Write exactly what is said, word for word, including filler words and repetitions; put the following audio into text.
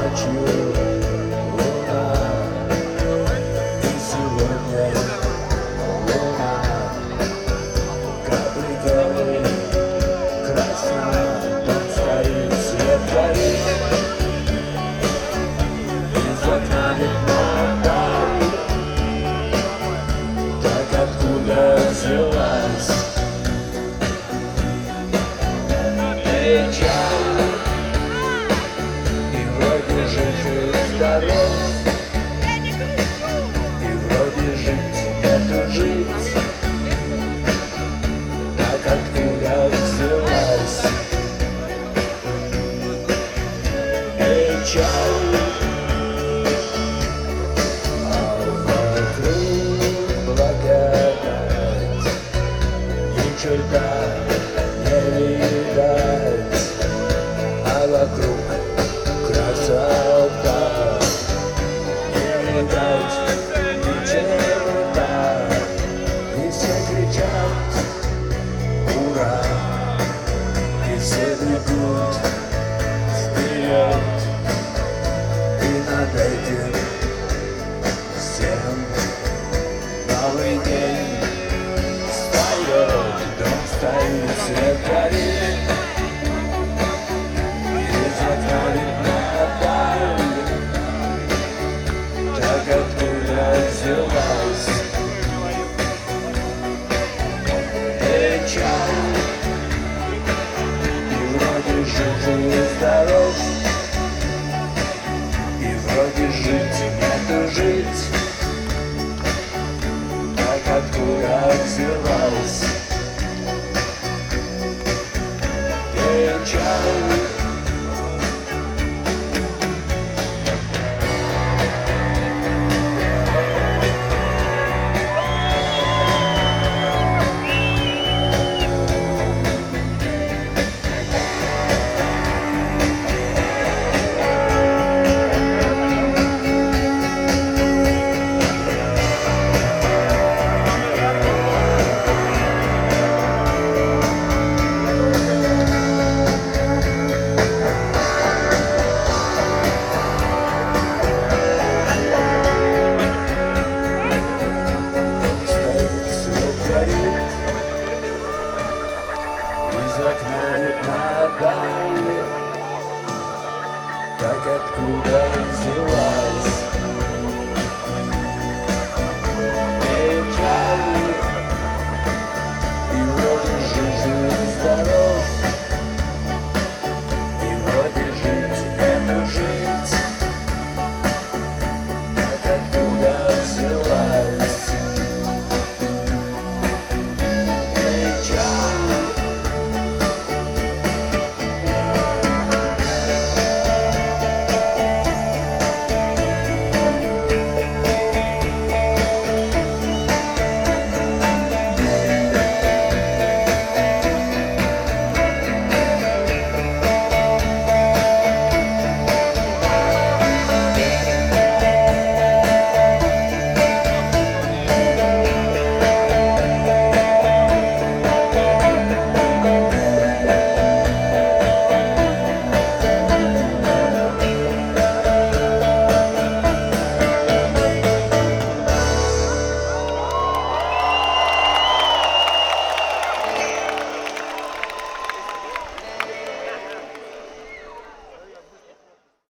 ночью луна, и сегодня луна, капли крови, красно, дом стоит, свет горит, из окна видно даль, так откуда взялась печаль. И вроде жить здоров, и вроде жить это жить, так откуда взялась печаль. А вокруг благодать, ни черта не видать, а вокруг красота, не видать ни черта, и все кричат ура, и все бегут вперед, и над этим всем новый день встает, дом стоит, свет горит, из окна видно даль, так откуда взялась печаль. И вроде жить и здоров, и вроде жить нету жить, так откуда взялась печаль. Из окна видно даль, так откуда взялась